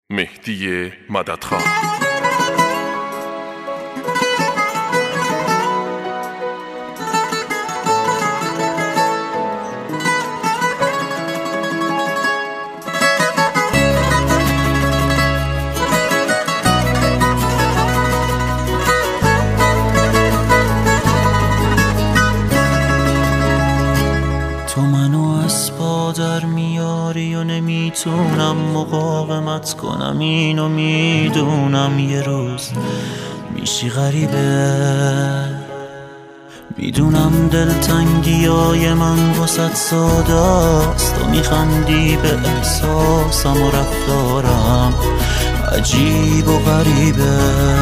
مهدی مددخان. تو منو از پا در میاری و نمیتونم مقاومت کنم، اینو میدونم یه روز میشی غریبه. میدونم دلتنگیای من واسط ساداست، تو میخندی به احساسم و رفتارم عجیب و غریبه.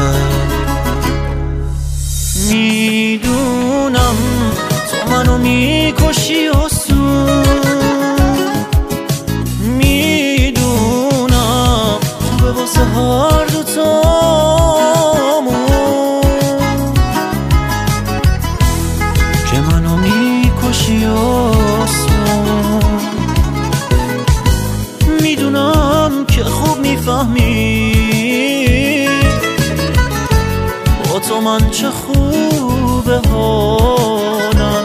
میدونم تو منو میکشی و میدونم خوبه واسه هر دوتامون که منو میکشی و میدونم که خوب میفهمی با تو من چه خوبه حالم.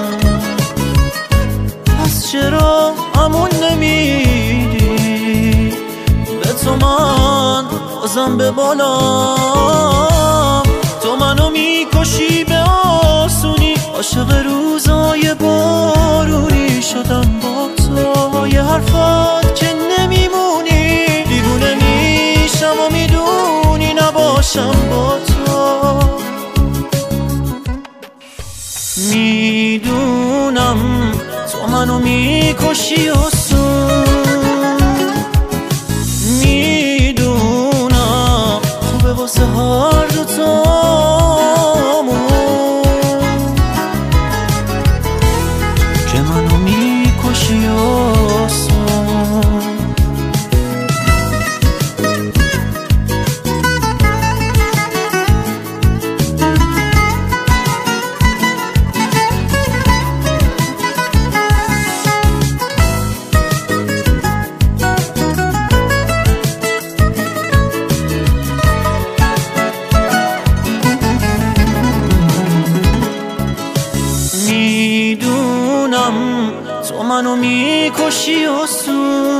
پس چرا همون نمیدی به تو من بازم به بالام. تو منو میکشی به آسونی، عاشق روزای بارونی شدم با تو. یه حرفات که نمیمونی، دیوونه میشم و میدونی نباشم با تو. میدونم تو منو میکشی و میدونم خوبه واسه هر دوتامون که منو میکشی و میدونم تو منو میکشی و